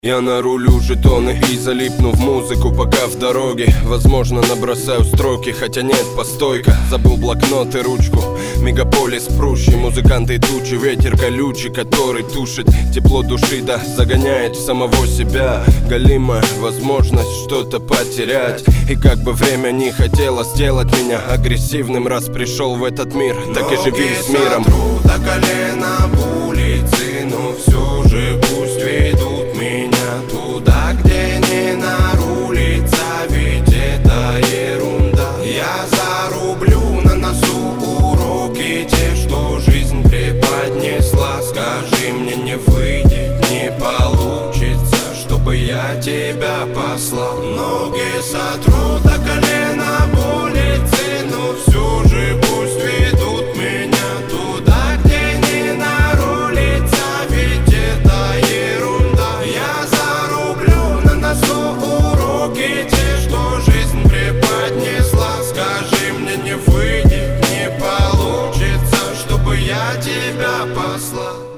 Я нарулю жетоны и залипну в музыку, пока в дороге. Возможно, набросаю строки, хотя нет, постойка. Забыл блокнот и ручку. Мегаполис прущий, музыканты тучи, ветер колючий, который тушит тепло души, да загоняет в самого себя. Галимая возможность что-то потерять. И как бы время не хотело сделать меня агрессивным, раз пришел в этот мир, так и живи с миром. Сотру до колена в улице, но все же пусть ведут меня туда, где не нарулится, ведь это ерунда. Я зарублю на носу уроки, те, что жизнь преподнесла. Скажи мне, не выйдет, не получится, чтобы я тебя послал. Ноги сотру до колена в улице, но все же пусть ведут меня туда, где не нарулится, ведь это ерунда. Я зарублю на носу уроки, те, что жизнь преподнесла. Скажи мне, не выйдет, не получится, чтобы я тебя послал.